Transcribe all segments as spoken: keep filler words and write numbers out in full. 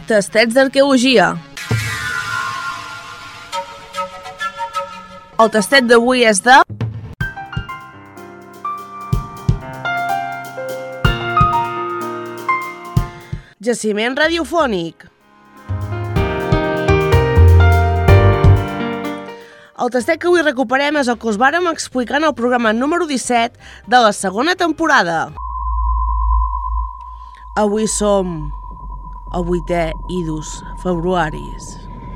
Tastets d'arqueologia. El tastet d'avui és de... jaciment radiofònic. El tastet que avui recuperem és el que us vàrem explicar en el programa número disset de la segona temporada. Avui som el vuitè idus februaris.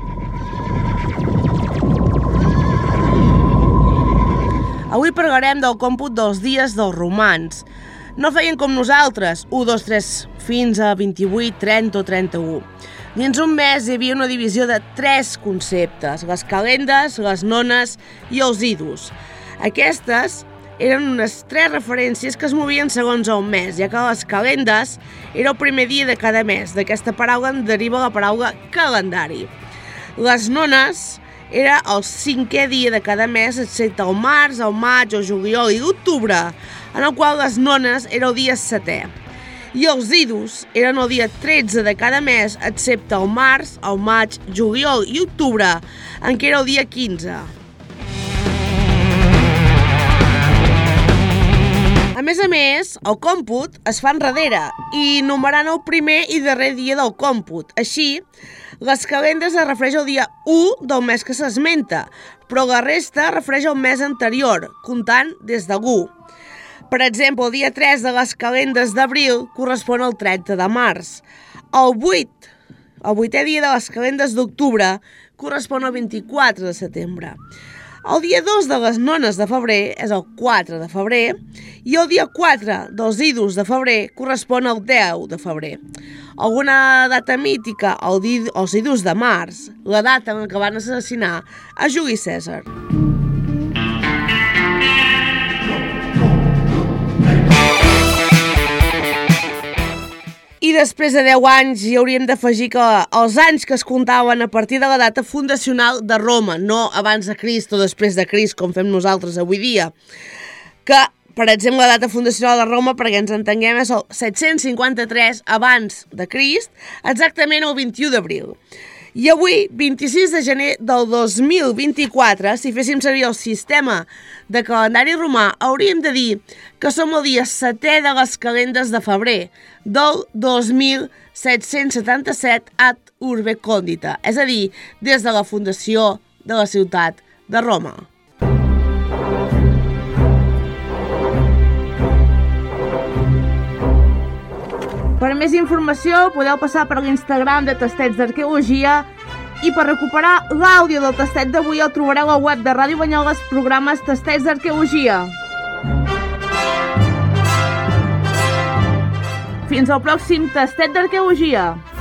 Avui parlarem del còmput dels dies dels romans. No feien com nosaltres, u, dos, tres, fins a vint-i-vuit, trenta o trenta-u. Dins un mes hi havia una divisió de tres conceptes, les calendes, les nones i els idus. Aquestes eren unes tres referències que es movien segons el mes, ja que les calendes era el primer dia de cada mes. D'aquesta paraula en deriva la paraula calendari. Les nones era el cinquè dia de cada mes, excepte el març, el maig, el juliol i l'octubre, en el qual les nones era el dia setè. I els idus eren el dia tretze de cada mes, excepte el març, el maig, juliol i octubre, en què era el dia quinze. A més a més, el còmput es fa enrere i numerant el primer i darrer dia del còmput. Així, les calendes es refereix al dia u del mes que s'esmenta, però la resta refereix al mes anterior, comptant des de l'u. Per exemple, el dia tres de les calendes d'abril correspon al trenta de març. El vuit, el vuitè dia de les calendes d'octubre, correspon al vint-i-quatre de setembre. El dia dos de les nones de febrer és el quatre de febrer i el dia quatre dels idus de febrer correspon al deu de febrer. Alguna data mítica, el di, els idus de març, la data en què van assassinar a Juli Cèsar. I després de deu anys hi hauríem d'afegir que els anys que es comptaven a partir de la data fundacional de Roma, no abans de Crist o després de Crist, com fem nosaltres avui dia. Que, per exemple, la data fundacional de Roma, perquè ens entenguem, és el set-cents cinquanta-tres abans de Crist, exactament el vint-i-u d'abril. I avui, vint-i-sis de gener del dos mil vint-i-quatre, si féssim servir el sistema de calendari romà, hauríem de dir que som el dia setè de les calendes de febrer del dos mil set-cents setanta-set ad urbe condita, és a dir, des de la fundació de la ciutat de Roma. Per més informació podeu passar per l'Instagram de Tastets d'Arqueologia i per recuperar l'àudio del tastet d'avui el trobareu al web de Ràdio Banyoles, programes Tastets d'Arqueologia. Fins al pròxim Tastet d'Arqueologia.